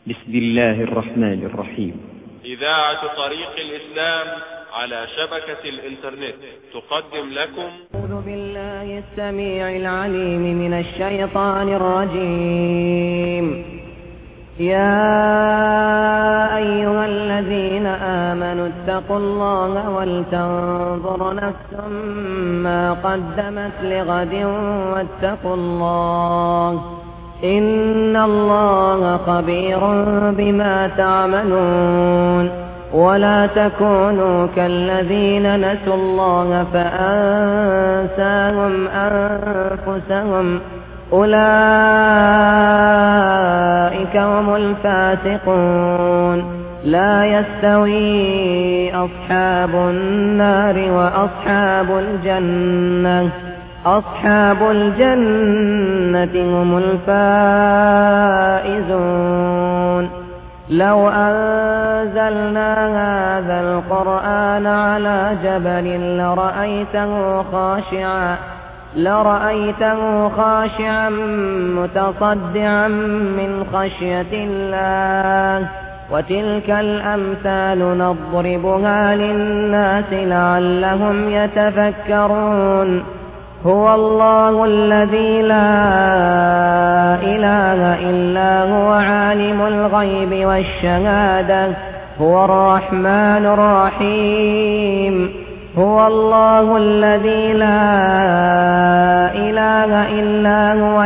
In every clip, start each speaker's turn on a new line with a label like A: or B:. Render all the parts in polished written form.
A: بسم الله الرحمن الرحيم.
B: إذاعة طريق الإسلام على شبكة الإنترنت تقدم لكم
C: أعوذ بالله السميع العليم من الشيطان الرجيم. يا أيها الذين آمنوا اتقوا الله ولتنظر نفس ما قدمت لغد واتقوا الله إن الله خبير بما تعملون. ولا تكونوا كالذين نسوا الله فأنساهم أنفسهم أولئك هم الفاسقون. لا يستوي أصحاب النار وأصحاب الجنة أصحاب الجنة هم الفائزون. لو أنزلنا هذا القرآن على جبل لرأيته خاشعا متصدعا من خشية الله. وتلك الأمثال نضربها للناس لعلهم يتفكرون. هو الله الذي لا إله إلا هو عالم الغيب والشهادة هو الرحمن الرحيم. هو الله الذي لا إله إلا هو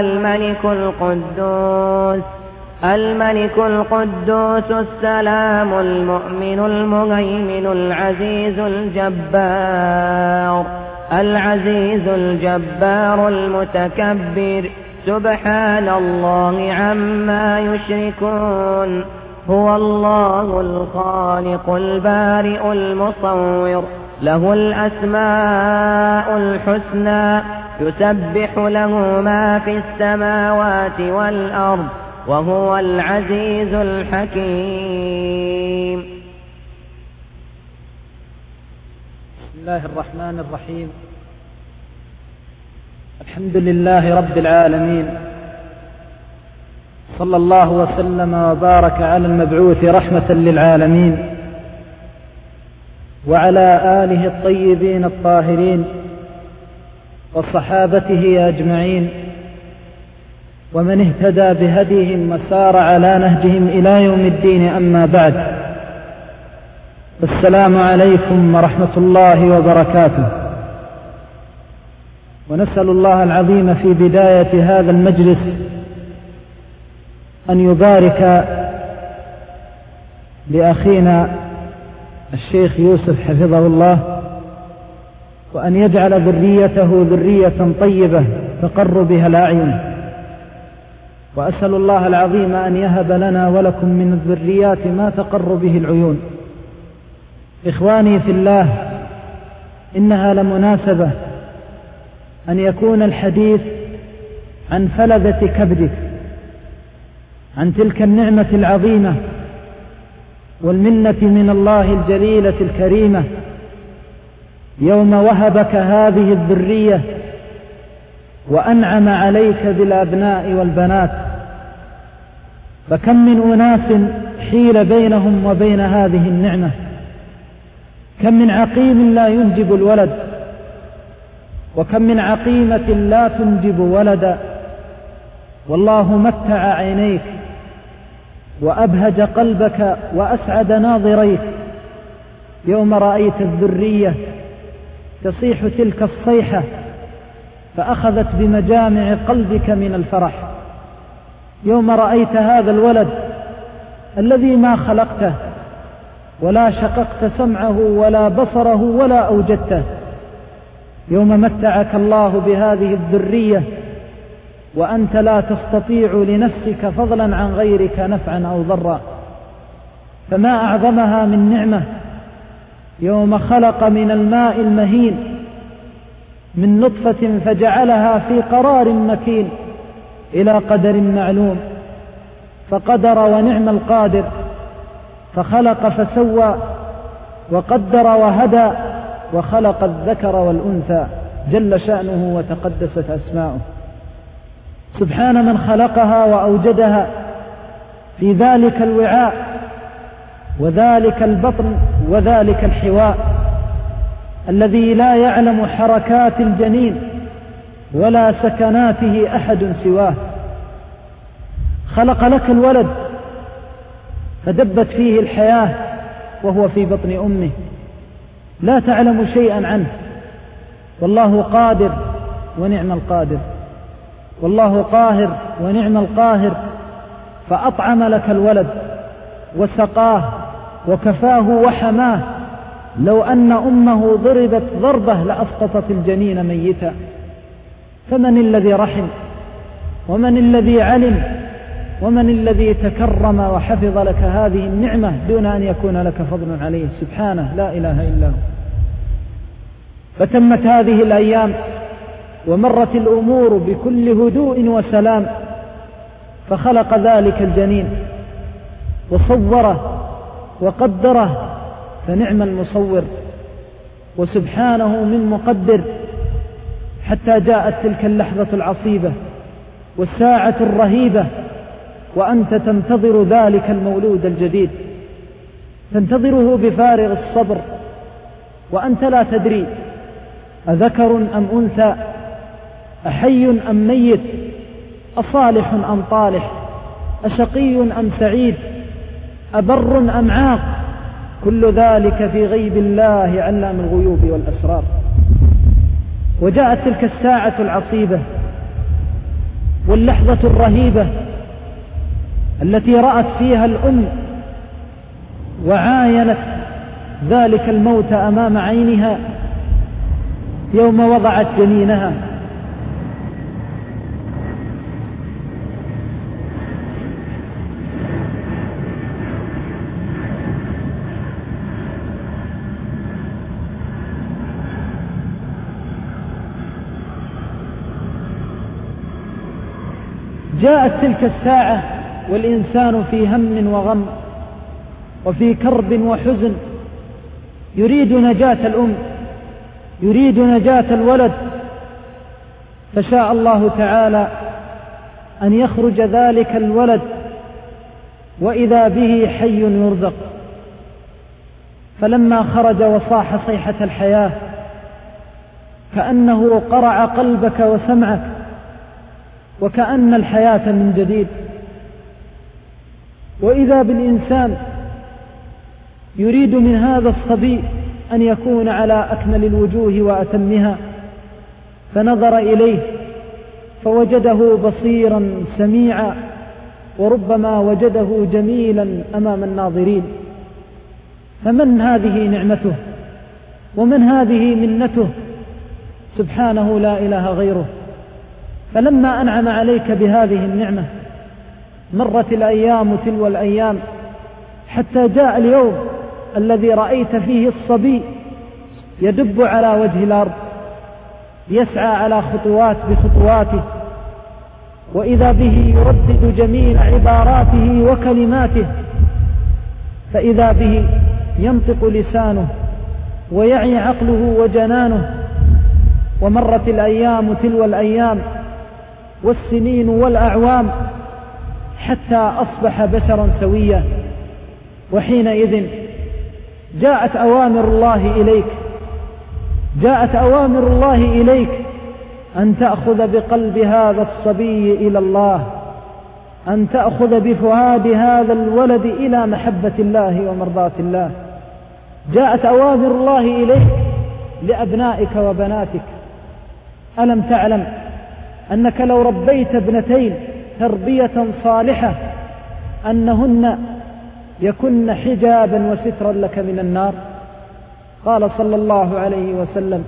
C: الملك القدوس السلام المؤمن المهيمن العزيز الجبار المتكبر. سبحان الله عما يشركون. هو الله الخالق البارئ المصور له الأسماء الحسنى يسبح له ما في السماوات والأرض وهو العزيز الحكيم.
D: بسم الله الرحمن الرحيم. الحمد لله رب العالمين، صلى الله وسلم وبارك على المبعوث رحمة للعالمين وعلى آله الطيبين الطاهرين وصحابته أجمعين ومن اهتدى بهديهم وسار على نهجهم إلى يوم الدين. أما بعد، السلام عليكم ورحمة الله وبركاته. ونسأل الله العظيم في بداية هذا المجلس أن يبارك لأخينا الشيخ يوسف حفظه الله، وأن يجعل ذريته ذرية طيبة تقر بها الأعين. وأسأل الله العظيم أن يهب لنا ولكم من الذريات ما تقر به العيون. إخواني في الله، إنها لمناسبة أن يكون الحديث عن فلذة كبدك، عن تلك النعمة العظيمة والمنة من الله الجليلة الكريمة يوم وهبك هذه الذرية وأنعم عليك بالأبناء والبنات. فكم من أناس حيل بينهم وبين هذه النعمة، كم من عقيم لا ينجب الولد، وكم من عقيمة لا تنجب ولدا. والله متع عينيك وأبهج قلبك وأسعد ناظريك يوم رأيت الذرية تصيح تلك الصيحة فأخذت بمجامع قلبك من الفرح. يوم رأيت هذا الولد الذي ما خلقته ولا شققت سمعه ولا بصره ولا أوجدته. يوم متعك الله بهذه الذرية وأنت لا تستطيع لنفسك فضلا عن غيرك نفعا أو ضرا. فما أعظمها من نعمة يوم خلق من الماء المهين من نطفة فجعلها في قرار مكين إلى قدر معلوم، فقدر ونعم القادر، فخلق فسوى وقدر وهدى وخلق الذكر والأنثى جل شأنه وتقدست أسماؤه. سبحان من خلقها وأوجدها في ذلك الوعاء وذلك البطن وذلك الحواء الذي لا يعلم حركات الجنين ولا سكناته أحد سواه. خلق لك الولد فدبت فيه الحياة وهو في بطن أمه لا تعلم شيئا عنه، والله قادر ونعم القادر، والله قاهر ونعم القاهر، فأطعم لك الولد وسقاه وكفاه وحماه. لو أن أمه ضربت ضربة لأسقطت الجنين ميتا. فمن الذي رحم ومن الذي علم ومن الذي تكرم وحفظ لك هذه النعمة دون أن يكون لك فضل عليه؟ سبحانه لا إله إلا هو. فتمت هذه الأيام ومرت الأمور بكل هدوء وسلام، فخلق ذلك الجنين وصوره وقدره، فنعم المصور وسبحانه من مقدر، حتى جاءت تلك اللحظة العصيبة والساعة الرهيبة وأنت تنتظر ذلك المولود الجديد، تنتظره بفارغ الصبر وأنت لا تدري أذكر أم أنثى، أحي أم ميت، أصالح أم طالح، أشقي أم سعيد، أبر أم عاق، كل ذلك في غيب الله علام الغيوب والأسرار. وجاءت تلك الساعة العصيبة واللحظة الرهيبة التي رأت فيها الأم وعاينت ذلك الموت أمام عينها يوم وضعت جنينها. جاءت تلك الساعة والإنسان في هم وغم وفي كرب وحزن، يريد نجاة الأم، يريد نجاة الولد، فشاء الله تعالى أن يخرج ذلك الولد وإذا به حي يرزق. فلما خرج وصاح صيحة الحياة كأنه قرع قلبك وسمعك، وكأن الحياة من جديد. وإذا بالإنسان يريد من هذا الصبي أن يكون على أكمل الوجوه وأتمها، فنظر إليه فوجده بصيرا سميعا، وربما وجده جميلا أمام الناظرين. فمن هذه نعمته ومن هذه منته؟ سبحانه لا إله غيره. فلما أنعم عليك بهذه النعمة مرت الأيام تلو الأيام، حتى جاء اليوم الذي رأيت فيه الصبي يدب على وجه الأرض يسعى على خطوات بخطواته، وإذا به يردد جميع عباراته وكلماته، فإذا به ينطق لسانه ويعي عقله وجنانه. ومرت الأيام تلو الأيام والسنين والأعوام حتى أصبح بشرا سويا، وحينئذ جاءت أوامر الله إليك، جاءت أوامر الله إليك أن تأخذ بقلب هذا الصبي إلى الله، أن تأخذ بفؤاد هذا الولد إلى محبة الله ومرضاة الله. جاءت أوامر الله إليك لأبنائك وبناتك. ألم تعلم أنك لو ربيت ابنتين تربية صالحة أنهن يكن حجابا وسترا لك من النار؟ قال صلى الله عليه وسلم: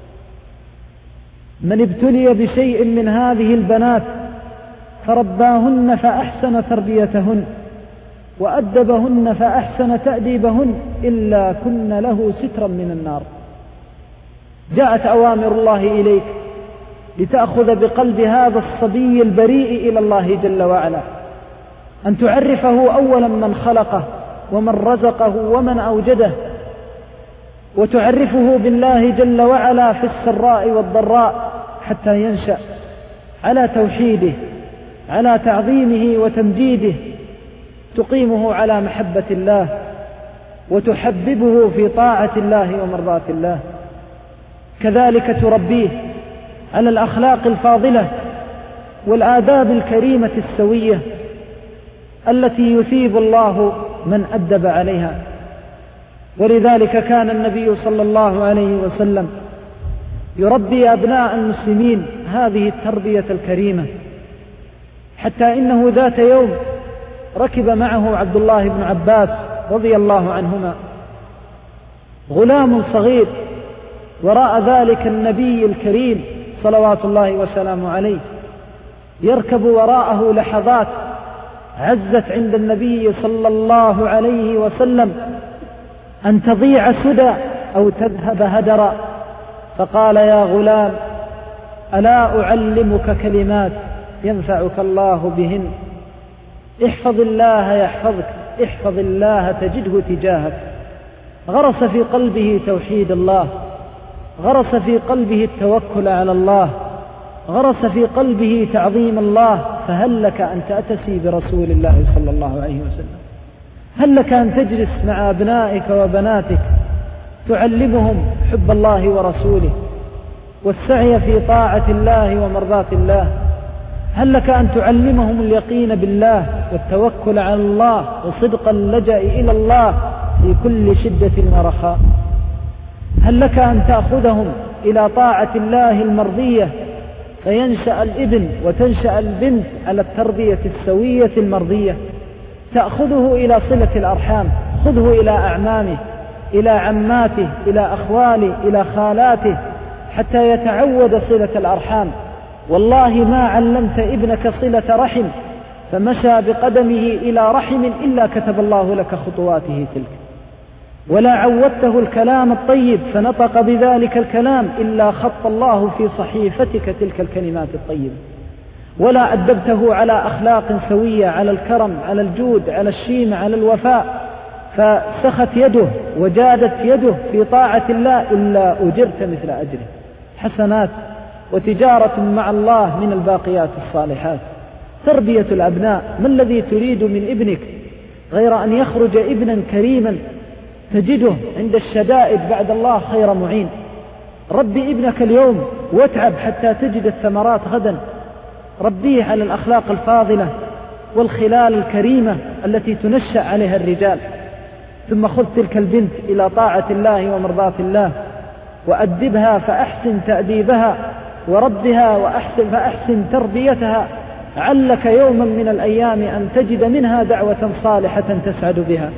D: من ابتلي بشيء من هذه البنات فرباهن فأحسن تربيتهن وأدبهن فأحسن تأديبهن إلا كن له سترا من النار. جاءت أوامر الله إليك لتأخذ بقلب هذا الصبي البريء إلى الله جل وعلا، أن تعرفه أولا من خلقه ومن رزقه ومن أوجده، وتعرفه بالله جل وعلا في السراء والضراء حتى ينشأ على توحيده، على تعظيمه وتمجيده، تقيمه على محبة الله وتحببه في طاعة الله ومرضاة الله. كذلك تربيه على الأخلاق الفاضلة والآداب الكريمة السوية التي يثيب الله من أدب عليها. ولذلك كان النبي صلى الله عليه وسلم يربي أبناء المسلمين هذه التربية الكريمة، حتى إنه ذات يوم ركب معه عبد الله بن عباس رضي الله عنهما غلام صغير، وراء ذلك النبي الكريم صلوات الله وسلامه عليه يركب وراءه لحظات عزت عند النبي صلى الله عليه وسلم أن تضيع سدى أو تذهب هدرا، فقال: يا غلام، ألا أعلمك كلمات ينفعك الله بهن؟ احفظ الله يحفظك، احفظ الله تجده تجاهك. غرس في قلبه توحيد الله، غرس في قلبه التوكل على الله، غرس في قلبه تعظيم الله. فهل لك أن تأتسي برسول الله صلى الله عليه وسلم؟ هل لك أن تجلس مع أبنائك وبناتك تعلمهم حب الله ورسوله والسعي في طاعة الله ومرضاة الله؟ هل لك أن تعلمهم اليقين بالله والتوكل على الله وصدق اللجأ إلى الله في كل شدة ورخاء؟ هل لك أن تأخذهم إلى طاعة الله المرضية فينشأ الابن وتنشأ البنت على التربية السوية المرضية؟ تأخذه إلى صلة الأرحام، خذه إلى أعمامه، إلى عماته، إلى أخواله، إلى خالاته، حتى يتعود صلة الأرحام. والله ما علمت ابنك صلة رحم فمشى بقدمه إلى رحم إلا كتب الله لك خطواته تلك، ولا عودته الكلام الطيب فنطق بذلك الكلام إلا خط الله في صحيفتك تلك الكلمات الطيبة، ولا أدبته على أخلاق سوية، على الكرم، على الجود، على الشيم، على الوفاء، فسخت يده وجادت يده في طاعة الله إلا أجرت مثل أجره. حسنات وتجارة مع الله من الباقيات الصالحات. تربية الأبناء، ما الذي تريد من ابنك غير أن يخرج ابنا كريما تجده عند الشدائد بعد الله خير معين؟ ربي ابنك اليوم واتعب حتى تجد الثمرات غدا. ربيه على الأخلاق الفاضلة والخلال الكريمة التي تنشأ عليها الرجال، ثم خذ تلك البنت إلى طاعة الله ومرضاة الله وأدبها فأحسن تأديبها، وربها فأحسن تربيتها، علك يوما من الأيام أن تجد منها دعوة صالحة تسعد بها.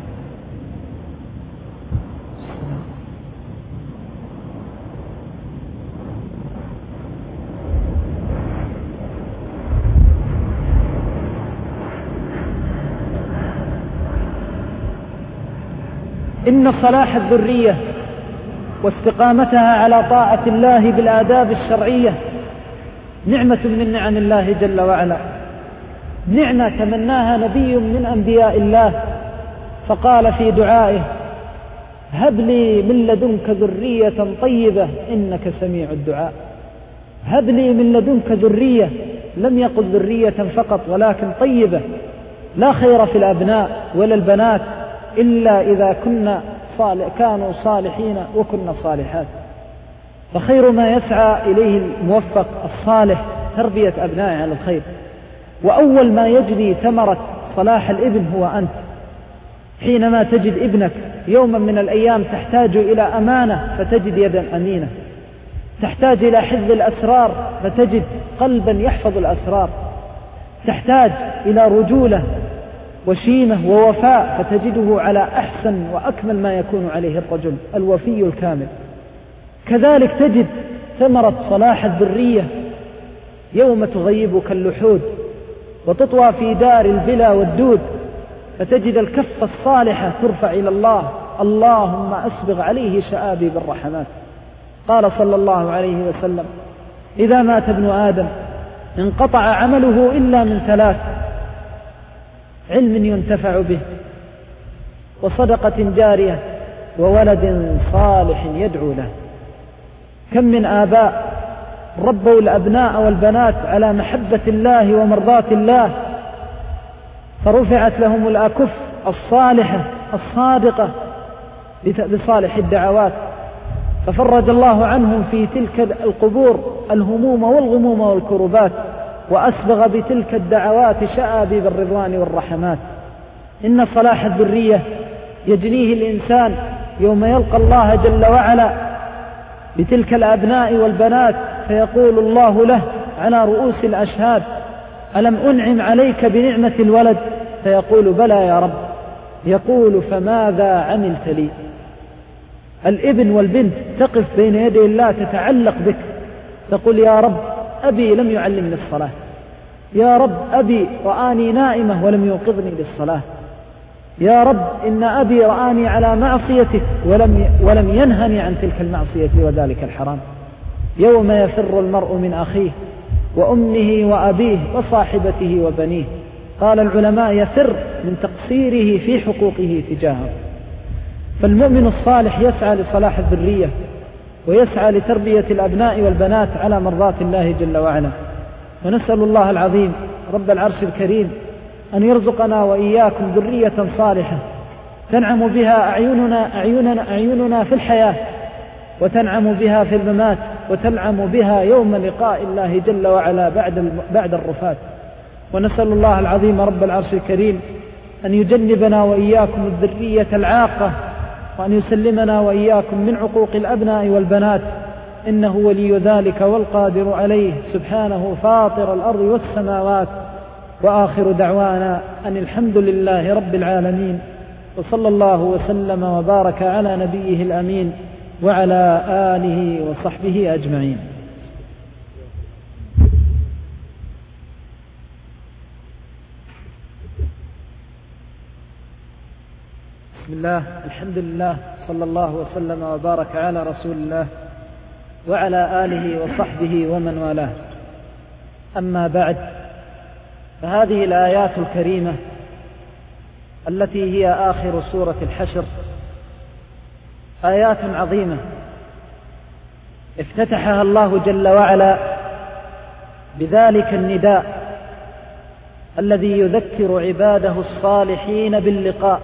D: إن صلاح الذرية واستقامتها على طاعة الله بالآداب الشرعية نعمة من نعم الله جل وعلا، نعمة تمناها نبي من أنبياء الله، فقال في دعائه: هب لي من لدنك ذرية طيبة إنك سميع الدعاء. هب لي من لدنك ذرية، لم يقل ذرية فقط ولكن طيبة. لا خير في الأبناء ولا البنات إلا إذا كانوا صالحين وكنا صالحات، فخير ما يسعى إليه الموفق الصالح تربية أبنائه على الخير. وأول ما يجري ثمرة صلاح الابن هو أنت. حينما تجد ابنك يوما من الأيام تحتاج إلى أمانة فتجد يدا أمينة، تحتاج إلى حفظ الأسرار فتجد قلبا يحفظ الأسرار، تحتاج إلى رجولة وشيمة ووفاء فتجده على أحسن وأكمل ما يكون عليه الرجل الوفي الكامل. كذلك تجد ثمرة صلاح الذرية يوم تغيبك اللحود وتطوى في دار البلا والدود، فتجد الكف الصالحة ترفع إلى الله: اللهم أسبغ عليه شآبي بالرحمات. قال صلى الله عليه وسلم: إذا مات ابن آدم انقطع عمله إلا من ثلاث: علم ينتفع به، وصدقة جارية، وولد صالح يدعو له. كم من آباء ربوا الأبناء والبنات على محبة الله ومرضاة الله، فرفعت لهم الأكف الصالحة الصادقة بصالح الدعوات، ففرج الله عنهم في تلك القبور الهموم والغموم والكربات، وأسبغ بتلك الدعوات شآبيب الرضوان والرحمات. إن صلاح الذرية يجنيه الإنسان يوم يلقى الله جل وعلا بتلك الأبناء والبنات، فيقول الله له على رؤوس الأشهاد: ألم أنعم عليك بنعمة الولد؟ فيقول: بلى يا رب. يقول: فماذا عملت لي؟ الابن والبنت تقف بين يدي الله تتعلق بك، تقول: يا رب أبي لم يعلمني الصلاة، يا رب أبي رآني نائمة ولم يوقظني للصلاة، يا رب إن أبي رآني على معصيتك ولم ينهني عن تلك المعصية وذلك الحرام. يوم يفر المرء من أخيه وأمه وأبيه وصاحبته وبنيه. قال العلماء: يفر من تقصيره في حقوقه تجاهه. فالمؤمن الصالح يسعى لصلاح الذرية ويسعى لتربية الأبناء والبنات على مرضاة الله جل وعلا. ونسأل الله العظيم رب العرش الكريم أن يرزقنا وإياكم ذرية صالحة تنعم بها أعيننا في الحياة، وتنعم بها في الممات، وتنعم بها يوم لقاء الله جل وعلا بعد الرفات. ونسأل الله العظيم رب العرش الكريم أن يجنبنا وإياكم الذرية العاقة، وأن يسلمنا وإياكم من عقوق الأبناء والبنات، إنه ولي ذلك والقادر عليه، سبحانه فاطر الأرض والسماوات. وآخر دعوانا أن الحمد لله رب العالمين، وصلى الله وسلم وبارك على نبيه الأمين وعلى آله وصحبه أجمعين. بسم الله، الحمد لله، صلى الله وسلم وبارك على رسول الله وعلى آله وصحبه ومن والاه. أما بعد، فهذه الآيات الكريمة التي هي آخر سورة الحشر آيات عظيمة افتتحها الله جل وعلا بذلك النداء الذي يذكر عباده الصالحين باللقاء.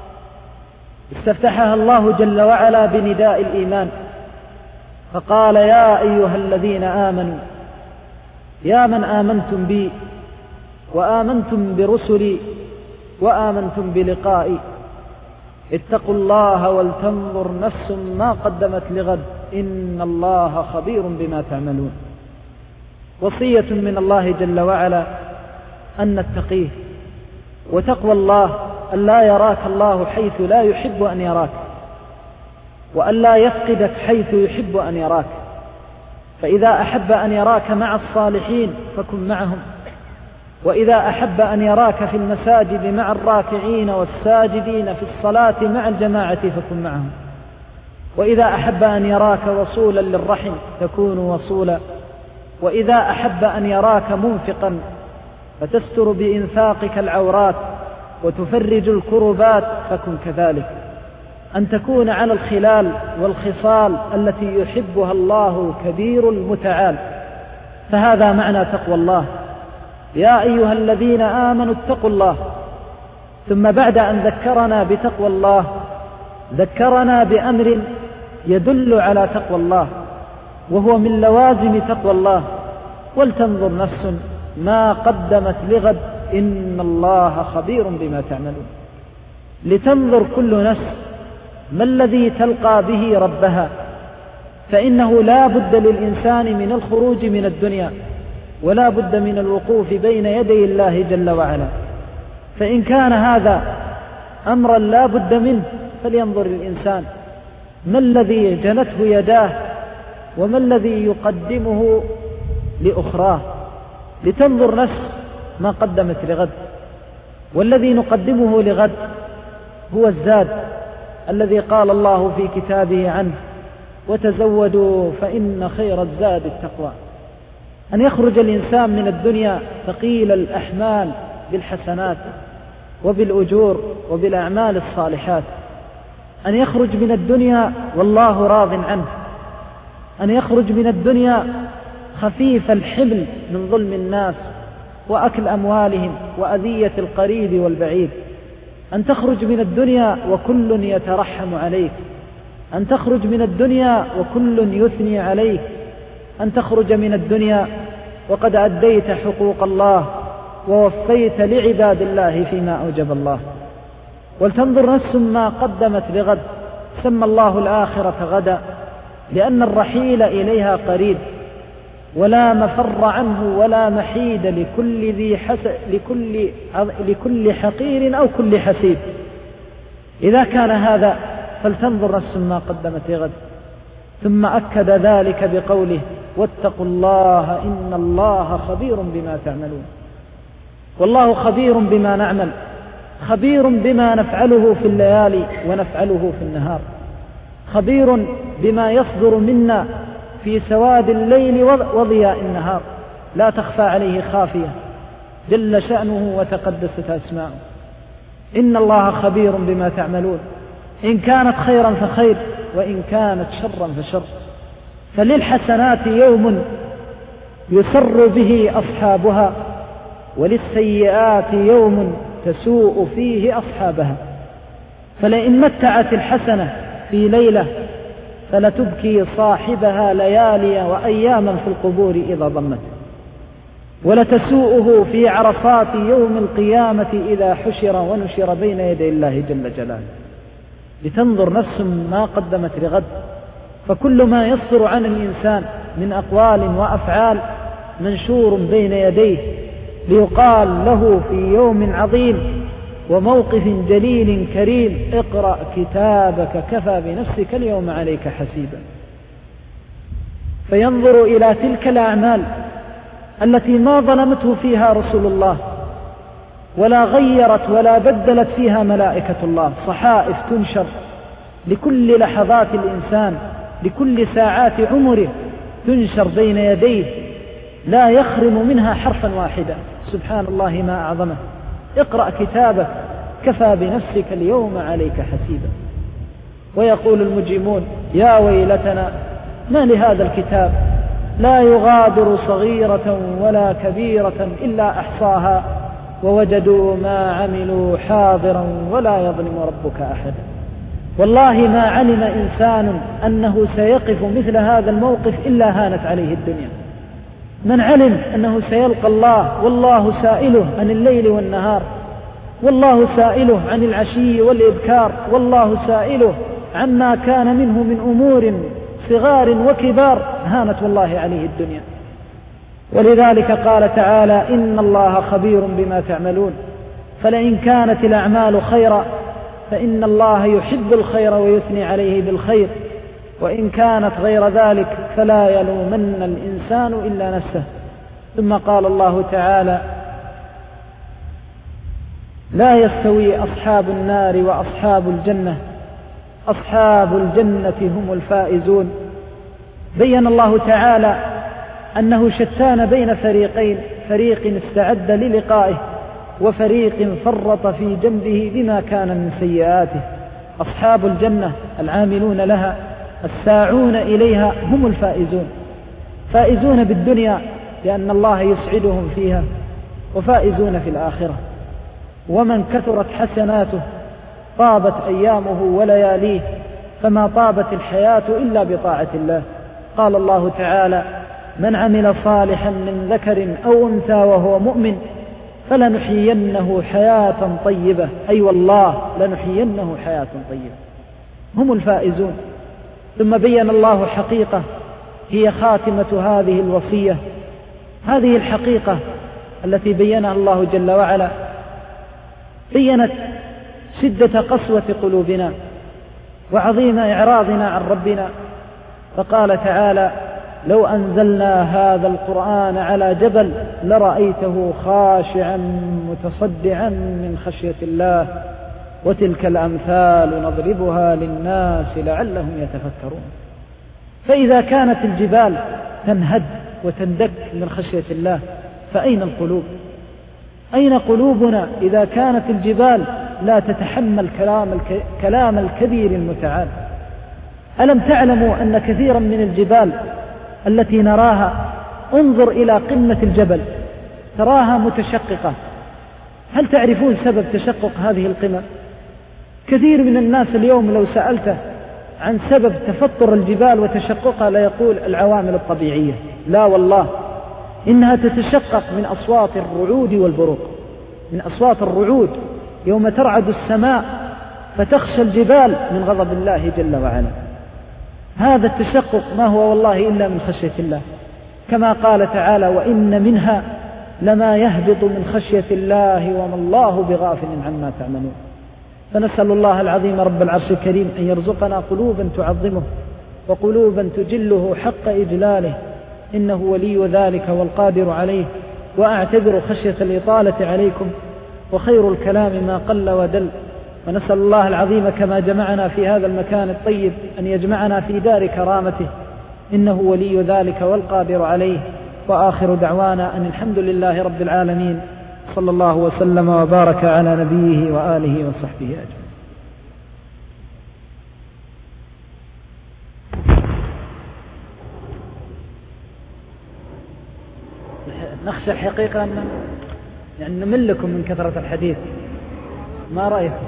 D: استفتحها الله جل وعلا بنداء الإيمان، فقال: يا أيها الذين آمنوا، يا من آمنتم بي وآمنتم برسلي وآمنتم بلقائي، اتقوا الله ولتنظر نفس ما قدمت لغد، إن الله خبير بما تعملون. وصية من الله جل وعلا أن نتقيه، وتقوى الله أن لا يراك الله حيث لا يحب أن يراك، وأن لا يفقدك حيث يحب أن يراك. فإذا أحب أن يراك مع الصالحين فكن معهم، وإذا أحب أن يراك في المساجد مع الراكعين والساجدين في الصلاة مع الجماعة فكن معهم، وإذا أحب أن يراك وصولا للرحم تكون وصولا، وإذا أحب أن يراك منفقا فتستر بإنفاقك العورات وتفرج الكربات فكن كذلك. أن تكون على الخلال والخصال التي يحبها الله كبير المتعال. فهذا معنى تقوى الله: يا أيها الذين آمنوا اتقوا الله. ثم بعد أن ذكرنا بتقوى الله ذكرنا بأمر يدل على تقوى الله، وهو من لوازم تقوى الله: ولتنظر نفس ما قدمت لغد، إن الله خبير بما تعملون. لتنظر كل نفس ما الذي تلقى به ربها، فإنه لا بد للإنسان من الخروج من الدنيا، ولا بد من الوقوف بين يدي الله جل وعلا. فإن كان هذا أمرا لا بد منه فلينظر الإنسان ما الذي جنته يداه وما الذي يقدمه لأخراه. لتنظر نفس ما قدمت لغد، والذي نقدمه لغد هو الزاد الذي قال الله في كتابه عنه: وتزودوا فإن خير الزاد التقوى. أن يخرج الإنسان من الدنيا ثقيل الأحمال بالحسنات وبالأجور وبالأعمال الصالحات، أن يخرج من الدنيا والله راض عنه، أن يخرج من الدنيا خفيف الحمل من ظلم الناس وأكل أموالهم وأذية القريب والبعيد، أن تخرج من الدنيا وكل يترحم عليك، أن تخرج من الدنيا وكل يثني عليك، أن تخرج من الدنيا وقد أديت حقوق الله ووفيت لعباد الله فيما أوجب الله. ولتنظر نفس ما قدمت لغد، سمى الله الآخرة غدا لأن الرحيل إليها قريب، ولا مفر عنه ولا محيد لكل حقير أو كل حسيب. إذا كان هذا فلتنظر نفس ما قدمت لغد. ثم أكد ذلك بقوله: واتقوا الله إن الله خبير بما تعملون. والله خبير بما نعمل، خبير بما نفعله في الليالي ونفعله في النهار، خبير بما يصدر منا في سواد الليل وضياء النهار، لا تخفى عليه خافية، جل شأنه وتقدست أسماؤه. إن الله خبير بما تعملون، إن كانت خيرا فخير، وإن كانت شرا فشر. فللحسنات يوم يسر به أصحابها، وللسيئات يوم تسوء فيه أصحابها. فلئن متعت الحسنة في ليلة فلتبكي صاحبها ليالي وأياما في القبور إذا ضمت، ولتسوءه في عرصات يوم القيامة إذا حشر ونشر بين يدي الله جل جلاله. لتنظر نفس ما قدمت لغد، فكل ما يصدر عن الإنسان من أقوال وأفعال منشور بين يديه، ليقال له في يوم عظيم وموقف جليل كريم: اقرأ كتابك كفى بنفسك اليوم عليك حسيبا. فينظر إلى تلك الأعمال التي ما ظلمته فيها رسول الله، ولا غيرت ولا بدلت فيها ملائكة الله، صحائف تنشر لكل لحظات الإنسان، لكل ساعات عمره تنشر بين يديه، لا يخرم منها حرفا واحدا. سبحان الله ما أعظمه. اقرأ كتابك كفى بنفسك اليوم عليك حسيبا. ويقول المجرمون: يا ويلتنا ما لهذا الكتاب لا يغادر صغيرة ولا كبيرة إلا أحصاها ووجدوا ما عملوا حاضرا ولا يظلم ربك أحدا. والله ما علم إنسان أنه سيقف مثل هذا الموقف إلا هانت عليه الدنيا. من علم أنه سيلقى الله والله سائله عن الليل والنهار، والله سائله عن العشي والإبكار، والله سائله عما كان منه من أمور صغار وكبار، هانت والله عليه الدنيا. ولذلك قال تعالى: إن الله خبير بما تعملون. فلئن كانت الأعمال خيرا فإن الله يحب الخير ويثني عليه بالخير، وإن كانت غير ذلك فلا يلومن الإنسان إلا نفسه. ثم قال الله تعالى: لا يستوي أصحاب النار وأصحاب الجنة، أصحاب الجنة هم الفائزون. بين الله تعالى أنه شتان بين فريقين: فريق استعد للقائه وفريق فرط في جنبه بما كان من سيئاته. أصحاب الجنة العاملون لها الساعون إليها هم الفائزون، فائزون بالدنيا لأن الله يسعدهم فيها، وفائزون في الآخرة. ومن كثرت حسناته طابت أيامه ولياليه، فما طابت الحياة إلا بطاعة الله. قال الله تعالى: من عمل صالحا من ذكر أو أنثى وهو مؤمن فلنحيينه حياة طيبة، أي والله لنحيينه حياة طيبة. هم الفائزون. ثم بين الله حقيقة هي خاتمة هذه الوصية، هذه الحقيقة التي بينها الله جل وعلا بينت شدة قسوة قلوبنا وعظيم إعراضنا عن ربنا. فقال تعالى: لو أنزلنا هذا القرآن على جبل لرأيته خاشعا متصدعا من خشية الله وتلك الأمثال نضربها للناس لعلهم يتفكرون. فإذا كانت الجبال تنهد وتندك من خشية الله فأين القلوب؟ أين قلوبنا إذا كانت الجبال لا تتحمل كلام الكبير المتعال؟ ألم تعلموا أن كثيرا من الجبال التي نراها، انظر إلى قمة الجبل تراها متشققة. هل تعرفون سبب تشقق هذه القمم؟ كثير من الناس اليوم لو سألته عن سبب تفطر الجبال وتشققها لا يقول العوامل الطبيعية. لا والله، إنها تتشقق من أصوات الرعود والبروق، من أصوات الرعود يوم ترعد السماء فتخشى الجبال من غضب الله جل وعلا. هذا التشقق ما هو والله إلا من خشية الله، كما قال تعالى: وإن منها لما يهبط من خشية الله وما الله بغافل عما تعملون. فنسأل الله العظيم رب العرش الكريم أن يرزقنا قلوبا تعظمه وقلوبا تجله حق إجلاله، إنه ولي ذلك والقادر عليه. وأعتذر خشية الإطالة عليكم، وخير الكلام ما قل ودل. ونسأل الله العظيم كما جمعنا في هذا المكان الطيب أن يجمعنا في دار كرامته، إنه ولي ذلك والقادر عليه. وآخر دعوانا أن الحمد لله رب العالمين، صلى الله وسلم وبارك على نبيه وآله وصحبه أجمعين. نخشى الحقيقة أن يعني نملكم من كثرة الحديث، ما رأيكم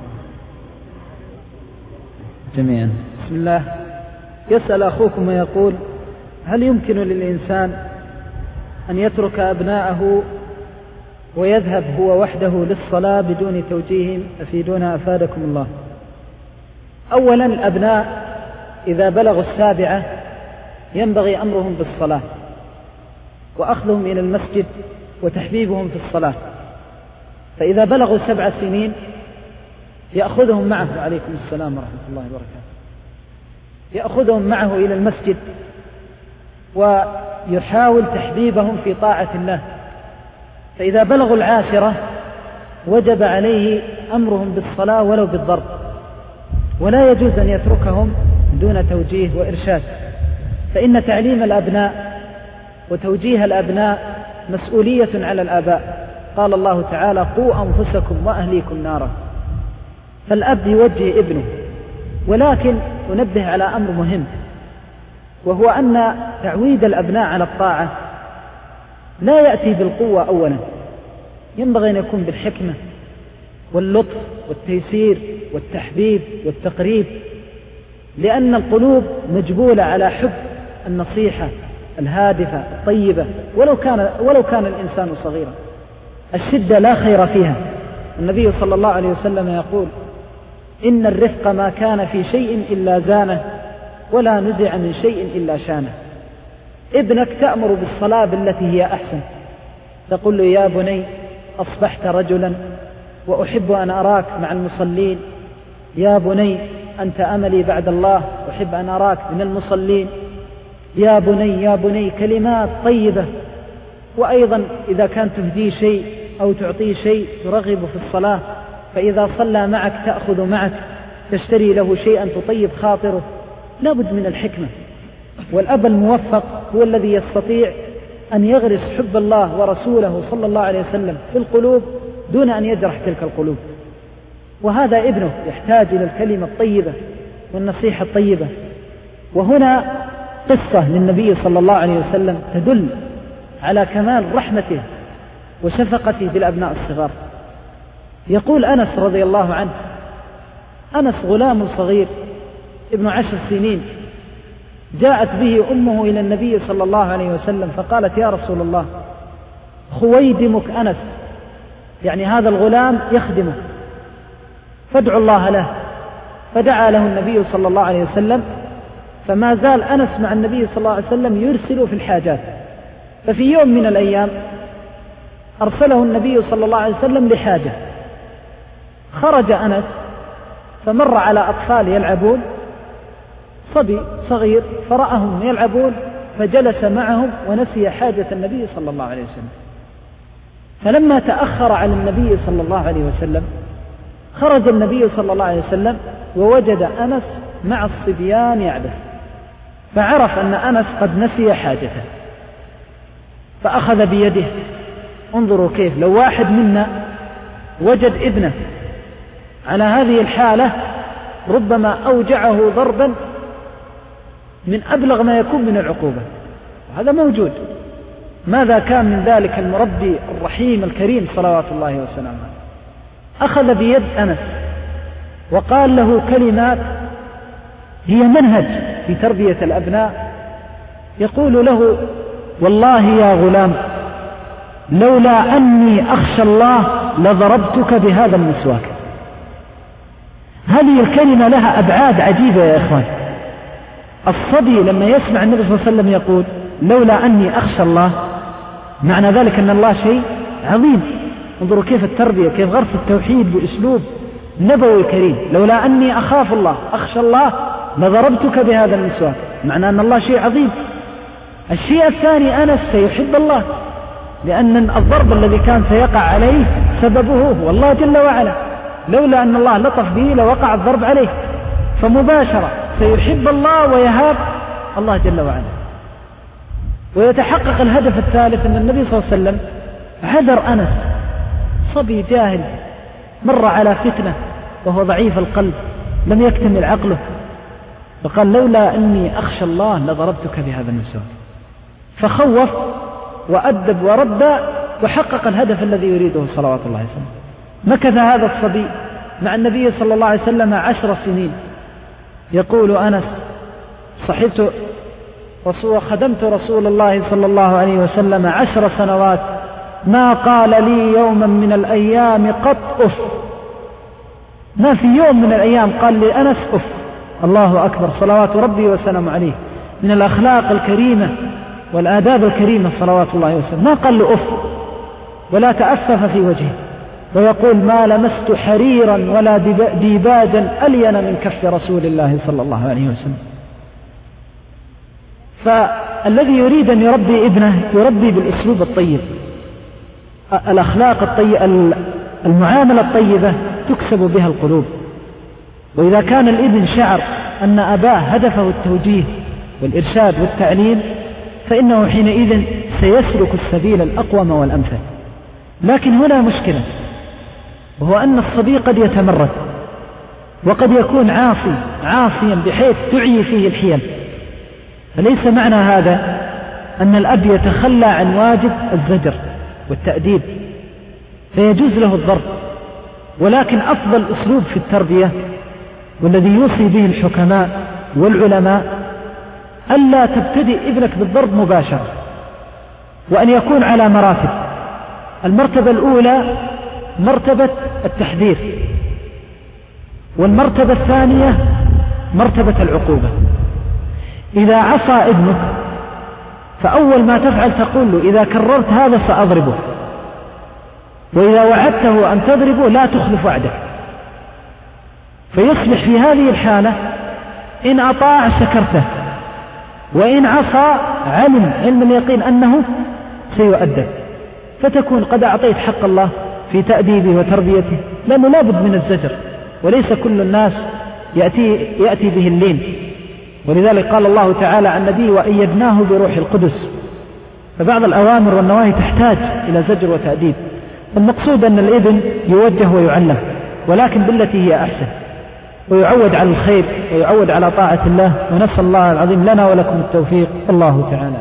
D: جميعا؟ بسم الله. يسأل أخوكم ويقول: هل يمكن للإنسان أن يترك أبناءه ويذهب هو وحده للصلاة بدون توجيه؟ أفيدونا أفادكم الله. أولا، الأبناء إذا بلغوا 7 ينبغي أمرهم بالصلاة وأخذهم إلى المسجد وتحبيبهم في الصلاة. فإذا بلغوا 7 سنين يأخذهم معه، عليكم السلام ورحمة الله وبركاته، يأخذهم معه إلى المسجد ويحاول تحبيبهم في طاعة الله. فإذا بلغوا 10 وجب عليه أمرهم بالصلاة ولو بالضرب، ولا يجوز أن يتركهم دون توجيه وإرشاد، فإن تعليم الأبناء وتوجيه الأبناء مسؤولية على الآباء. قال الله تعالى: قوا أنفسكم وأهليكم نارا. فالأب يوجه ابنه، ولكن أنبه على أمر مهم، وهو أن تعويد الأبناء على الطاعة لا يأتي بالقوة أولا، ينبغي أن يكون بالحكمة واللطف والتيسير والتحبيب والتقريب، لأن القلوب مجبولة على حب النصيحة الهادفة الطيبة ولو كان الإنسان صغيرا. الشدة لا خير فيها. النبي صلى الله عليه وسلم يقول: إن الرفق ما كان في شيء إلا زانه، ولا نزع من شيء إلا شانه. ابنك تأمر بالصلاة بالتي هي أحسن، تقول له: يا بني أصبحت رجلا وأحب أن أراك مع المصلين، يا بني أنت أملي بعد الله، أحب أن أراك من المصلين، يا بني يا بني، كلمات طيبة. وأيضا إذا كان تهديه شيء أو تعطيه شيء ترغب في الصلاة، فإذا صلى معك تأخذ معك، تشتري له شيئا تطيب خاطره. لا بد من الحكمة. والأب الموفق هو الذي يستطيع أن يغرس حب الله ورسوله صلى الله عليه وسلم في القلوب دون أن يجرح تلك القلوب. وهذا ابنه يحتاج إلى الكلمة الطيبة والنصيحة الطيبة. وهنا قصة للنبي صلى الله عليه وسلم تدل على كمال رحمته وشفقته بالأبناء الصغار. يقول أنس رضي الله عنه، أنس غلام صغير ابن 10 سنين، جاءت به أمه إلى النبي صلى الله عليه وسلم فقالت: يا رسول الله، خويدمك أنس، يعني هذا الغلام يخدمه، فادعوا الله له. فدعا له النبي صلى الله عليه وسلم، فما زال أنس مع النبي صلى الله عليه وسلم يرسل في الحاجات. ففي يوم من الأيام أرسله النبي صلى الله عليه وسلم لحاجة، خرج أنس فمر على أطفال يلعبون، صبي صغير فرأهم يلعبون فجلس معهم ونسي حاجة النبي صلى الله عليه وسلم. فلما تأخر على النبي صلى الله عليه وسلم خرج النبي صلى الله عليه وسلم ووجد أنس مع الصبيان يعبث، فعرف أن أنس قد نسي حاجته فأخذ بيده. انظروا كيف لو واحد منا وجد ابنه على هذه الحالة ربما أوجعه ضربا من أبلغ ما يكون من العقوبة، وهذا موجود. ماذا كان من ذلك المربي الرحيم الكريم صلوات الله وسلامه؟ أخذ بيد أنس وقال له كلمات هي منهج في تربية الأبناء، يقول له: والله يا غلام لولا أني أخشى الله لضربتك بهذا المسواك. هذه الكلمة لها أبعاد عجيبة يا إخوان. الصبي لما يسمع النبي صلى الله عليه وسلم يقول لولا أني أخشى الله، معنى ذلك أن الله شيء عظيم. انظروا كيف التربية، كيف غرس التوحيد بأسلوب نبوي كريم. لولا أني أخاف الله أخشى الله لضربتك بهذا المسواك، معنى أن الله شيء عظيم. الشيء الثاني أنس سيحب الله، لأن الضرب الذي كان سيقع عليه سببه هو الله جل وعلا، لولا أن الله لطف به لوقع الضرب عليه، فمباشرة سيحب الله ويهاب الله جل وعلا. ويتحقق الهدف الثالث أن النبي صلى الله عليه وسلم عذر أنس، صبي جاهل مر على فتنة وهو ضعيف القلب لم يكتمل عقله، فقال لولا أني أخشى الله لضربتك بهذا المسواك، فخوف وأدب ورد وحقق الهدف الذي يريده صلوات الله عليه وسلم. مكث هذا الصبي مع النبي صلى الله عليه وسلم 10 سنين. يقول أنس: خدمت رسول الله صلى الله عليه وسلم 10 سنوات ما قال لي يوما من الأيام قط أف. ما في يوم من الأيام قال لي أنس أف. الله أكبر، صلوات ربي وسلام عليه، من الأخلاق الكريمة والآداب الكريمة صلوات الله وسلم. ما قال له أف ولا تأفف في وجهه، ويقول: ما لمست حريرا ولا ديباجا ألين من كف رسول الله صلى الله عليه وسلم. فالذي يريد أن يربي ابنه يربي بالأسلوب الطيب، الأخلاق الطيبة، المعاملة الطيبة تكسب بها القلوب. وإذا كان الابن شعر أن أباه هدفه التوجيه والإرشاد والتعليم، فإنه حينئذ سيسلك السبيل الأقوم والأمثل. لكن هنا مشكلة، وهو أن الصبي قد يتمرد وقد يكون عاصيا بحيث تعي فيه الحيل. فليس معنى هذا أن الأب يتخلى عن واجب الزجر والتأديب، فيجوز له الضرب. ولكن أفضل أسلوب في التربية والذي يوصي به الحكماء والعلماء ألا تبتدئ ابنك بالضرب مباشرة، وأن يكون على مراتب. المرتبة الأولى مرتبة التحذير، والمرتبة الثانية مرتبة العقوبة. إذا عصى ابنك فأول ما تفعل تقول له: إذا كررت هذا سأضربه، وإذا وعدته أن تضربه لا تخلف وعدك. فيصبح في هذه الحالة إن أطاع شكرته، وإن عصى علم اليقين أنه سيؤدب، فتكون قد أعطيت حق الله في تأديبه وتربيته، لأنه لا بد من الزجر، وليس كل الناس يأتي به اللين. ولذلك قال الله تعالى عن النبي: وأيدناه بروح القدس. فبعض الأوامر والنواهي تحتاج إلى زجر وتأديب. المقصود أن الابن يوجه ويعلم، ولكن بالتي هي أحسن، ويعود على الخير ويعود على طاعة الله. ونسأل الله العظيم لنا ولكم التوفيق. الله تعالى.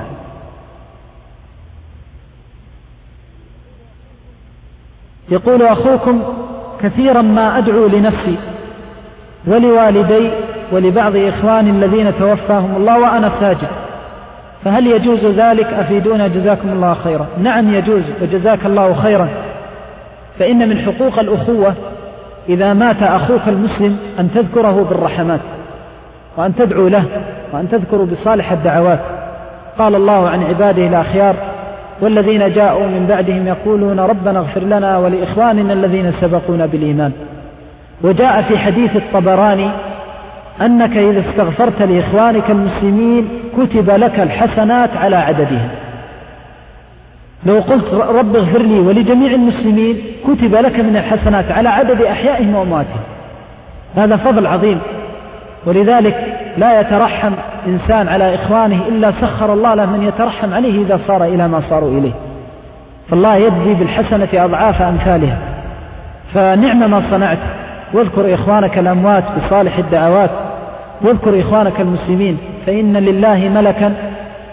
D: يقول أخوكم: كثيرا ما أدعو لنفسي ولوالدي ولبعض إخواني الذين توفاهم الله وأنا ساجد، فهل يجوز ذلك؟ أفيدونا جزاكم الله خيرا. نعم يجوز، وجزاك الله خيرا. فإن من حقوق الأخوة إذا مات أخوك المسلم أن تذكره بالرحمات، وأن تدعو له، وأن تذكر بصالح الدعوات. قال الله عن عباده الأخيار: والذين جاءوا من بعدهم يقولون ربنا اغفر لنا ولإخواننا الذين سبقونا بالإيمان. وجاء في حديث الطبراني أنك إذا استغفرت لإخوانك المسلمين كتب لك الحسنات على عددها. لو قلت رب اغفر لي ولجميع المسلمين كتب لك من الحسنات على عدد أحيائهم وأمواتهم. هذا فضل عظيم. ولذلك لا يترحم إنسان على إخوانه إلا سخر الله له من يترحم عليه إذا صار إلى ما صاروا إليه. فالله يجزي بالحسنة أضعاف أمثالها. فنعم ما صنعت، واذكر إخوانك الأموات بصالح الدعوات، واذكر إخوانك المسلمين، فإن لله ملكا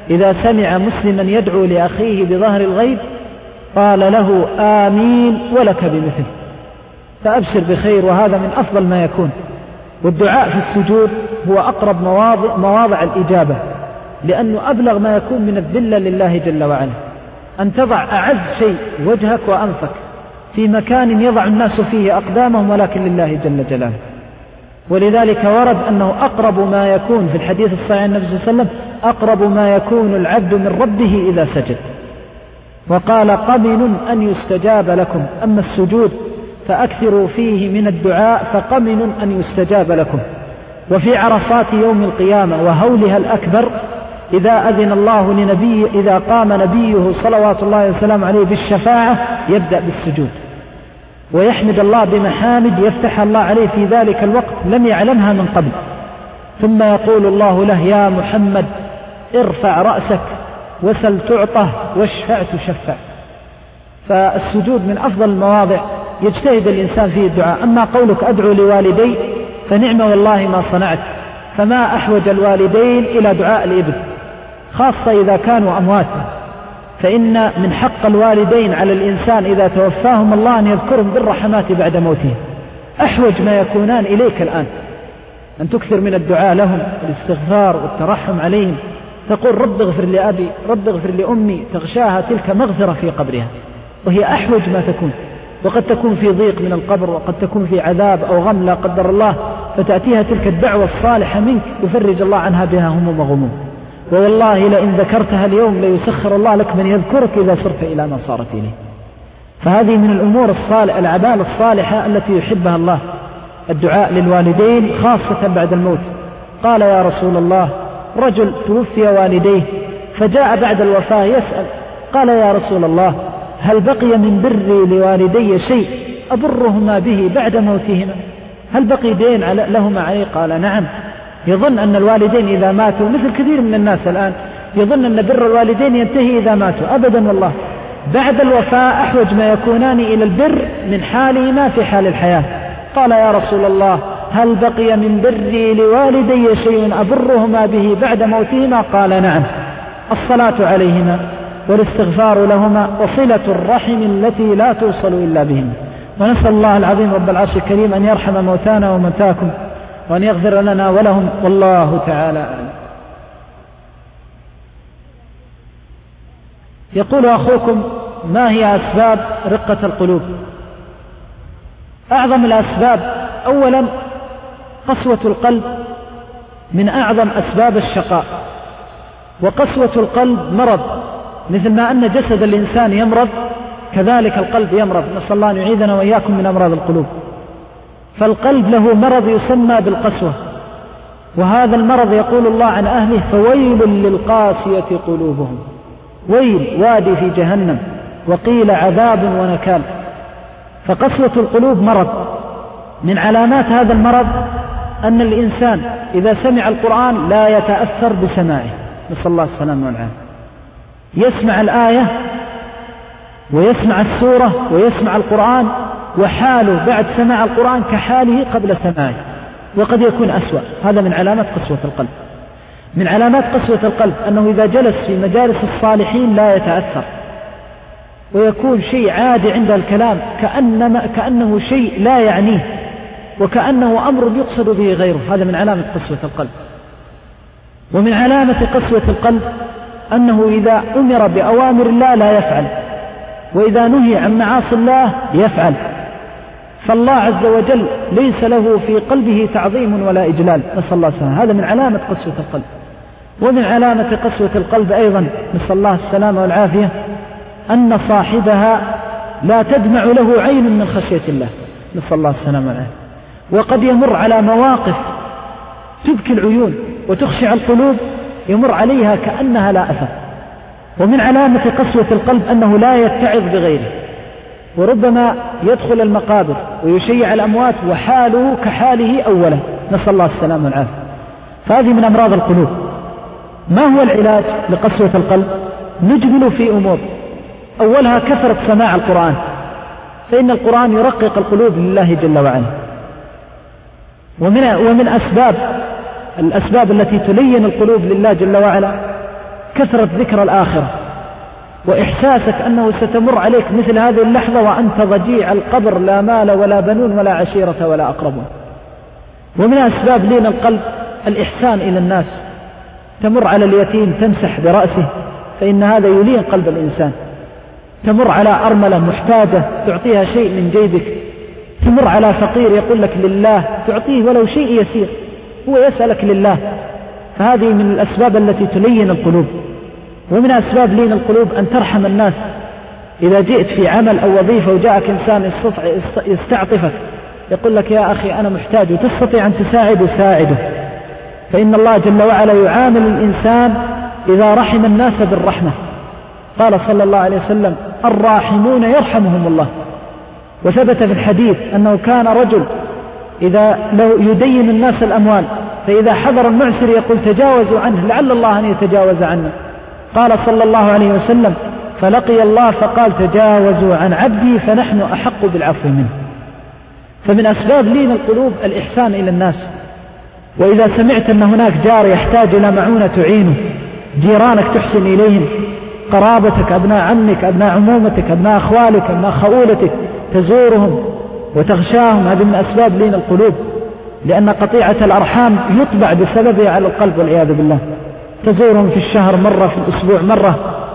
D: إذا سمع مسلما يدعو لأخيه بظهر الغيب قال له آمين ولك بمثل، فأبشر بخير، وهذا من أفضل ما يكون. والدعاء في السجود هو أقرب مواضع الإجابة، لأنه أبلغ ما يكون من الذلة لله جل وعلا، أن تضع أعز شيء وجهك وأنفك في مكان يضع الناس فيه أقدامهم ولكن لله جل جلاله. ولذلك ورد أنه أقرب ما يكون في الحديث الصحيح عن النبي صلى الله عليه وسلم أقرب ما يكون العبد من ربه إذا سجد، وقال قمن أن يستجاب لكم، أما السجود فأكثروا فيه من الدعاء فقمن أن يستجاب لكم. وفي عرصات يوم القيامة وهولها الأكبر إذا أذن الله لنبي، إذا قام نبيه صلوات الله وسلامه عليه بالشفاعة يبدأ بالسجود ويحمد الله بمحامد يفتح الله عليه في ذلك الوقت لم يعلمها من قبل، ثم يقول الله له يا محمد ارفع رأسك وسل تعطه واشفع تشفع. فالسجود من أفضل المواضع يجتهد الإنسان فيه الدعاء. أما قولك أدعو لوالدي فنعم والله ما صنعت، فما أحوج الوالدين إلى دعاء الابن، خاصة إذا كانوا أموات، فإن من حق الوالدين على الإنسان إذا توفاهم الله أن يذكرهم بالرحمات بعد موتهم. أحوج ما يكونان إليك الآن أن تكثر من الدعاء لهم، الاستغفار والترحم عليهم، تقول رب اغفر لأبي رب اغفر لأمي، تغشاها تلك مغفرة في قبرها، وهي أحوج ما تكون. وقد تكون في ضيق من القبر، وقد تكون في عذاب أو غم لا قدر الله، فتأتيها تلك الدعوة الصالحة منك يفرج الله عنها بها هموم وغموم. ووالله لئن ذكرتها اليوم ليسخر الله لك من يذكرك إذا صرت إلى ما صارت إليه. فهذه من الأمور الصالحة، الأعمال الصالحة التي يحبها الله، الدعاء للوالدين خاصة بعد الموت. قال يا رسول الله رجل توفي والديه فجاء بعد الوفاة يسأل، قال يا رسول الله هل بقي من بري لوالدي شيء أبرهما به بعد موتهما؟ هل بقي دين لهما عليه؟ قال نعم. يظن أن الوالدين إذا ماتوا، مثل كثير من الناس الآن يظن أن بر الوالدين ينتهي إذا ماتوا، أبدا والله، بعد الوفاة أحوج ما يكونان إلى البر من حالهما في حال الحياة. قال يا رسول الله هل بقي من بري لوالدي شيء أبرهما به بعد موتهما؟ قال نعم، الصلاة عليهما والاستغفار لهما وصلة الرحم التي لا توصل إلا بهما. ونسأل الله العظيم رب العرش الكريم أن يرحم موتانا وموتاكم وأن يغفر لنا ولهم، والله تعالى أعلم. يقول أخوكم ما هي أسباب رقة القلوب؟ أعظم الأسباب أولا قسوة القلب من أعظم أسباب الشقاء، وقسوة القلب مرض، مثل ما أن جسد الإنسان يمرض كذلك القلب يمرض، نسأل الله أن يعيذنا وإياكم من أمراض القلوب. فالقلب له مرض يسمى بالقسوة، وهذا المرض يقول الله عن أهله فويل للقاسية قلوبهم، ويل وادي في جهنم، وقيل عذاب ونكال. فقسوة القلوب مرض. من علامات هذا المرض أن الإنسان إذا سمع القرآن لا يتأثر بسماعه، نسأل الله السلامة والعافية، يسمع الآية ويسمع السورة ويسمع القرآن وحاله بعد سماع القرآن كحاله قبل سماعه، وقد يكون أسوأ. هذا من علامات قسوة القلب. من علامات قسوة القلب أنه إذا جلس في مجالس الصالحين لا يتأثر، ويكون شيء عادي عند الكلام كأنه شيء لا يعنيه، وكأنه أمر يقصد به غيره. هذا من علامة قسوة القلب. ومن علامة قسوة القلب أنه إذا أمر بأوامر الله لا يفعل، وإذا نهي عن معاصي الله يفعل. فالله عز وجل ليس له في قلبه تعظيم ولا إجلال، نسأل الله السلامة. هذا من علامة قسوة القلب. ومن علامة قسوة القلب أيضا نسأل الله السلامة والعافية أن صاحبها لا تدمع له عين من خشية الله، نسأل الله السلامة والعافية. وقد يمر على مواقف تبكي العيون وتخشع القلوب، يمر عليها كأنها لا أثر. ومن علامة قسوة القلب أنه لا يتعظ بغيره، وربما يدخل المقابر ويشيع الأموات وحاله كحاله أولا، نسأل الله السلامة والعافية. فهذه من أمراض القلوب. ما هو العلاج لقسوة القلب؟ نجمل في أمور. أولها كثرة سماع القرآن، فإن القرآن يرقق القلوب لله جل وعلا. ومن الأسباب التي تلين القلوب لله جل وعلا كثرة ذكر الآخرة وإحساسك أنه ستمر عليك مثل هذه اللحظة وأنت ضجيع القبر، لا مال ولا بنون ولا عشيرة ولا أقربون. ومن أسباب لين القلب الإحسان إلى الناس، تمر على اليتيم تمسح برأسه فإن هذا يلين قلب الإنسان، تمر على أرملة محتاجة تعطيها شيء من جيبك، تمر على فقير يقول لك لله تعطيه ولو شيء يسير، هو يسألك لله، فهذه من الأسباب التي تلين القلوب. ومن أسباب لين القلوب أن ترحم الناس، إذا جئت في عمل أو وظيفة وجاءك إنسان يستعطفك يقول لك يا أخي أنا محتاج وتستطيع أن تساعده ساعده، فإن الله جل وعلا يعامل الإنسان إذا رحم الناس بالرحمة. قال صلى الله عليه وسلم الراحمون يرحمهم الله. وثبت في الحديث أنه كان رجل إذا لو يدين الناس الأموال فإذا حضر المعسر يقول تجاوزوا عنه لعل الله أن يتجاوز عنه. قال صلى الله عليه وسلم فلقي الله فقال تجاوزوا عن عبدي فنحن أحق بالعفو منه. فمن أسباب لين القلوب الإحسان إلى الناس. وإذا سمعت أن هناك جار يحتاج إلى معونة تعينه، جيرانك تحسن إليهم، قرابتك أبناء عمك أبناء عمومتك أبناء أخوالك أبناء خؤولتك تزورهم وتغشاهم، هذه من أسباب لين القلوب، لأن قطيعة الأرحام يطبع بسببها على القلب والعياذ بالله. تزورهم في الشهر مرة، في الأسبوع مرة،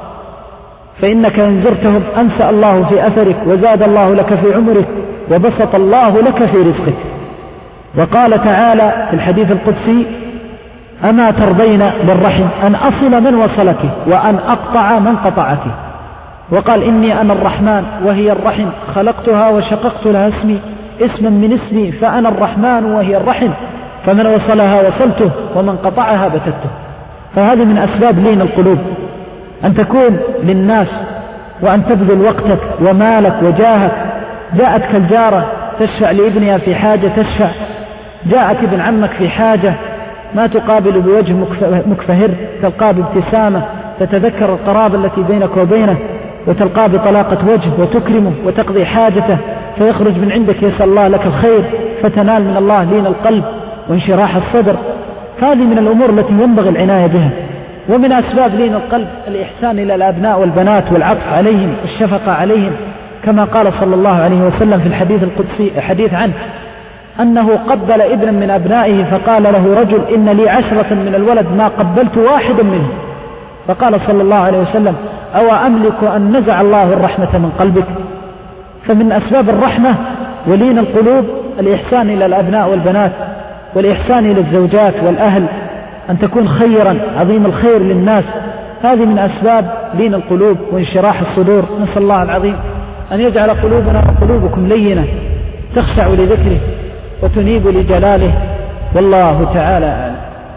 D: فإنك إن زرتهم أنسى الله في أثرك وزاد الله لك في عمرك وبسط الله لك في رزقك. وقال تعالى في الحديث القدسي أما ترضين للرحم أن أصل من وصلك وأن أقطع من قطعك. وقال إني أنا الرحمن وهي الرحم خلقتها وشققت لها اسما من اسمي فأنا الرحمن وهي الرحم فمن وصلها وصلته ومن قطعها بتته. فهذه من أسباب لين القلوب، أن تكون للناس وأن تبذل وقتك ومالك وجاهك. جاءتك الجارة تشفع لابنها في حاجة تشفع، جاءك ابن عمك في حاجة ما تقابل بوجه مكفهر، تلقاه بابتسامة، تتذكر القرابة التي بينك وبينه وتلقاه بطلاقة وجه وتكرمه وتقضي حاجته، فيخرج من عندك يسأل الله لك الخير، فتنال من الله لين القلب وانشراح الصدر. هذه من الأمور التي ينبغي العناية بها. ومن أسباب لين القلب الإحسان إلى الأبناء والبنات والعطف عليهم والشفقة عليهم، كما قال صلى الله عليه وسلم في الحديث القدسي حديث عنه أنه قبل ابنا من أبنائه فقال له رجل إن لي 10 من الولد ما قبلت واحدا منه، فقال صلى الله عليه وسلم أو أملك أن نزع الله الرحمة من قلبك. فمن أسباب الرحمة ولين القلوب الإحسان إلى الأبناء والبنات، والإحسان إلى الزوجات والأهل، أن تكون خيرا عظيم الخير للناس. هذه من أسباب لين القلوب وانشراح الصدور. نسأل الله العظيم أن يجعل قلوبنا وقلوبكم لينة تخشع لذكره وتنيب لجلاله، والله تعالى أعلم.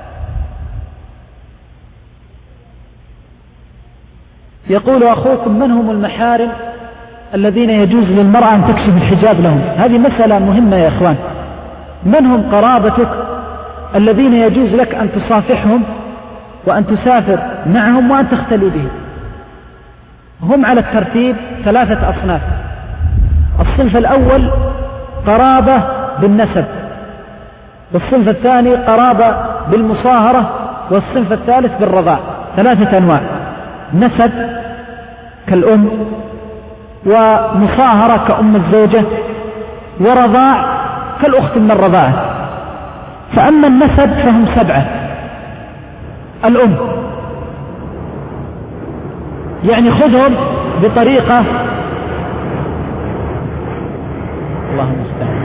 D: يقول أخوكم من هم المحارم الذين يجوز للمرأة أن تكشف الحجاب لهم؟ هذه مسألة مهمة يا إخوان. من هم قرابتك الذين يجوز لك أن تصافحهم وأن تسافر معهم وأن تختلي بهم؟ هم على الترتيب 3 أصناف. الصنف الأول قرابة بالنسب، والصنف الثاني قرابة بالمصاهرة، والصنف الثالث بالرضاع. 3 أنواع: نسب كالأم، ومصاهرة كأم الزوجة، ورضاع كالأخت من الرضاعة. فأما النسب فهم 7. الأم يعني خذهم بطريقة اللهم استعان.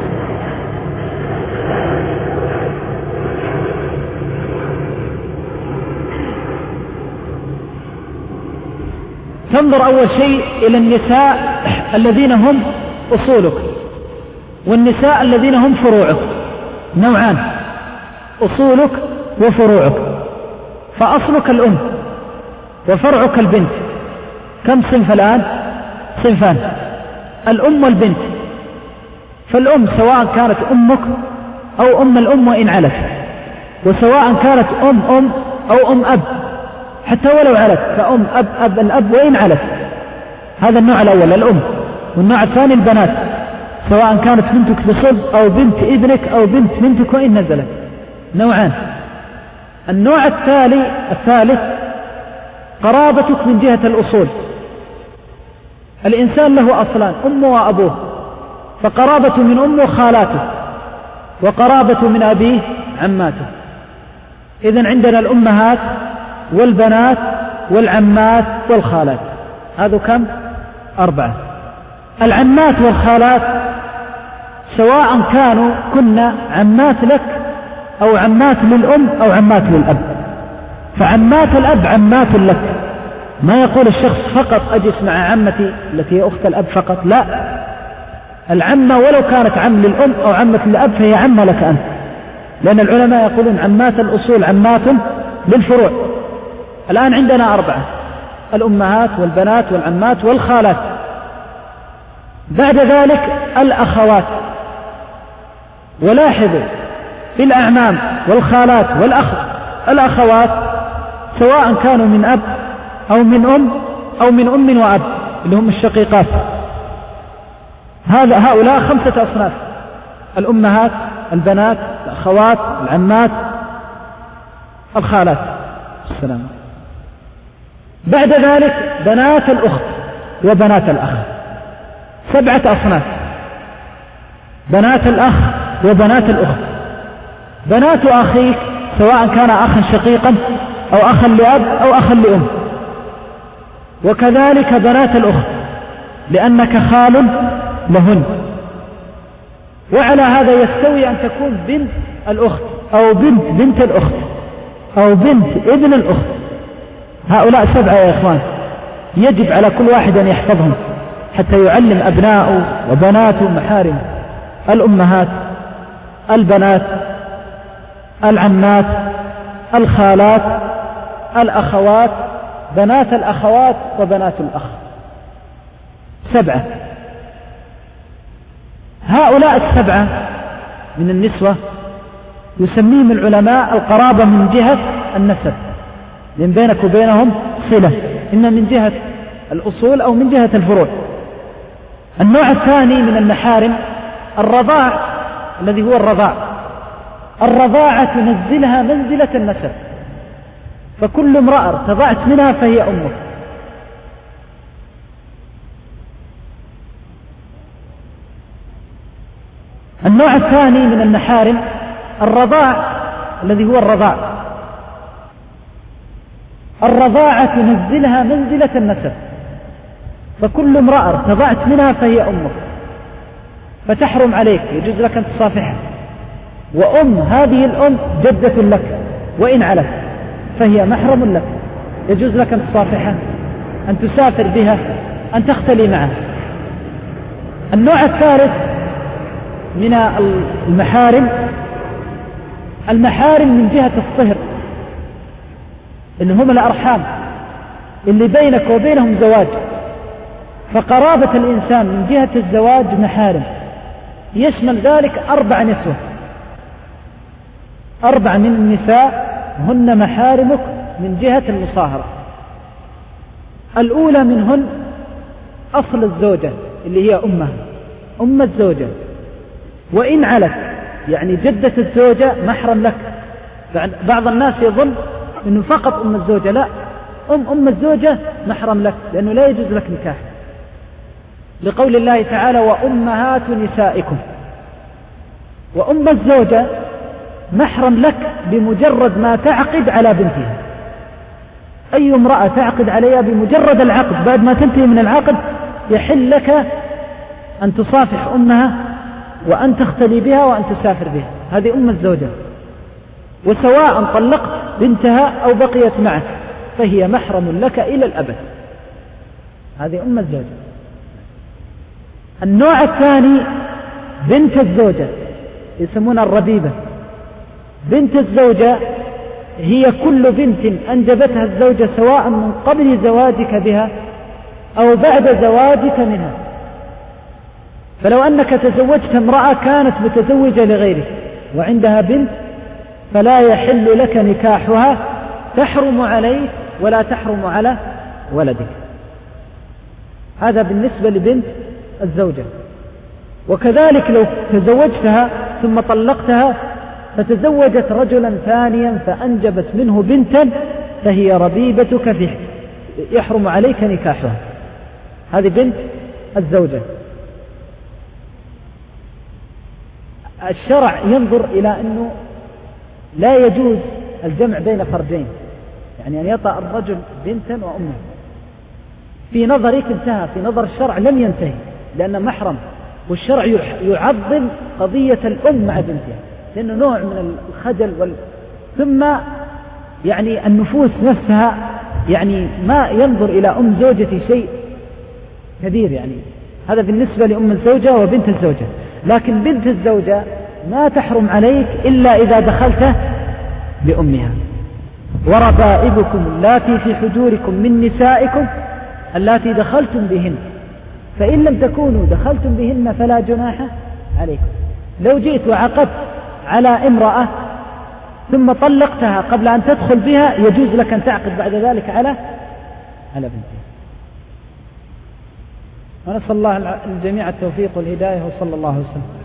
D: تنظر أول شيء إلى النساء الذين هم أصولك، والنساء الذين هم فروعك. نوعان: أصولك وفروعك. فأصلك الأم وفرعك البنت. كم صنف الآن؟ صنفان: الأم والبنت. فالأم سواء كانت أمك أو أم الأم وإن علت، وسواء كانت أم أو أم أب حتى ولو علت، فأم أب الأب وإن علت. هذا النوع الأول الأم. والنوع الثاني البنات، سواء كانت بنتك بصلب أو بنت ابنك أو بنت بنتك وإن نزلت. نوعان. النوع الثالث قرابتك من جهة الأصول. الإنسان له أصلان، أمه وأبوه، فقرابته من أمه خالاته، وقرابته من أبيه عماته. إذن عندنا الأمهات والبنات والعمات والخالات، هذا كم؟ 4. العمات والخالات سواء كنا عمات لك أو عمات للأم أو عمات للأب، فعمات الأب عمات لك. ما يقول الشخص فقط أجلس مع عمتي التي هي أخت الأب فقط، لا، العمة ولو كانت عم للأم أو عمة للأب فهي عمة لك أنت، لأن العلماء يقولون عمات الأصول عمات للفروع. الآن عندنا 4: الأمهات والبنات والعمات والخالات. بعد ذلك الأخوات. ولاحظوا في الأعمام والخالات الأخوات سواء كانوا من أب أو من أم أو من أم وأب، اللي هم الشقيقات. هؤلاء 5 أصناف: الأمهات، البنات، الأخوات، العمات، الخالات. السلام. بعد ذلك بنات الأخت وبنات الأخ، 7 أصناف: بنات الأخ وبنات الأخت. بنات أخيك سواء كان أخا شقيقا أو أخا لأب أو أخا لأم، وكذلك بنات الأخت لأنك خال لهن. وعلى هذا يستوي أن تكون بنت الأخت أو بنت الأخت أو بنت ابن الأخت. هؤلاء 7 يا إخوان، يجب على كل واحد أن يحفظهم حتى يعلم أبناءه وبناته محارمه: الأمهات، البنات، العمات، الخالات، الأخوات، بنات الأخوات وبنات الأخ. 7. هؤلاء 7 من النسوة يسميهم العلماء القرابة من جهة النسب، لأن بينك وبينهم صلة، إما من جهة الأصول أو من جهة الفروع. النوع الثاني من المحارم الرضاع، الذي هو الرضاعة تنزلها منزلة النسب، فكل امرأة ارتضعت منها فهي أمك. النوع الثاني من المحارم الرضاع، الذي هو الرضاعة تنزلها منزلة النسب، فكل امرأة ارتضعت منها فهي أمك، فتحرم عليك، يجوز لك أن تصافحها. وأم هذه الأم جدة لك وإن علت فهي محرم لك، يجوز لك أن تصافحها، أن تسافر بها، أن تختلي معها. النوع الثالث من المحارم من جهة الصهر، اللي هم الأرحام اللي بينك وبينهم زواج، فقرابة الإنسان من جهة الزواج محارم، يشمل ذلك 4 نسوة، 4 من النساء هن محارمك من جهة المصاهرة. الأولى منهن أصل الزوجة اللي هي أم الزوجة، وإن علت يعني جدة الزوجة محرم لك. بعض الناس يظن أنه فقط أم الزوجة، لا، أم الزوجة محرم لك، لأنه لا يجوز لك نكاح، لقول الله تعالى: وأمهات نسائكم. وأم الزوجة محرم لك بمجرد ما تعقد على بنتها. أي امرأة تعقد عليها بمجرد العقد، بعد ما تنتهي من العقد يحل لك أن تصافح أمها وأن تختلي بها وأن تسافر بها، هذه أم الزوجة. وسواء طلقت بنتها أو بقيت معك فهي محرم لك إلى الأبد، هذه أم الزوجة. النوع الثاني بنت الزوجة، يسمونها الربيبة. بنت الزوجة هي كل بنت أنجبتها الزوجة سواء من قبل زواجك بها أو بعد زواجك منها. فلو أنك تزوجت امرأة كانت متزوجة لغيرك وعندها بنت، فلا يحل لك نكاحها، تحرم عليك ولا تحرم على ولدك. هذا بالنسبة لبنت الزوجة. وكذلك لو تزوجتها ثم طلقتها فتزوجت رجلا ثانيا فأنجبت منه بنتا، فهي ربيبتك يحرم عليك نكاحها. هذه بنت الزوجة. الشرع ينظر إلى أنه لا يجوز الجمع بين فرجين، يعني أن يطأ الرجل بنتا وأمها. في نظرك انتهى، في نظر الشرع لم ينتهي، لأنه محرم، والشرع يعظم قضية الأم مع بنتها، لأنه نوع من الخجل ثم يعني النفوس نفسها يعني ما ينظر إلى أم زوجتي شيء كبير، يعني هذا بالنسبة لأم الزوجة وبنت الزوجة. لكن بنت الزوجة ما تحرم عليك إلا إذا دخلت بأمها. وربائبكم اللاتي في حجوركم من نسائكم اللاتي دخلتم بهن، فإن لم تكونوا دخلتم بهن فلا جناح عليكم. لو جئت وعقدت على امرأة ثم طلقتها قبل أن تدخل بها، يجوز لك أن تعقد بعد ذلك على بنتها. ونسأل الله الجميع التوفيق والهداية، وصلى الله وسلم.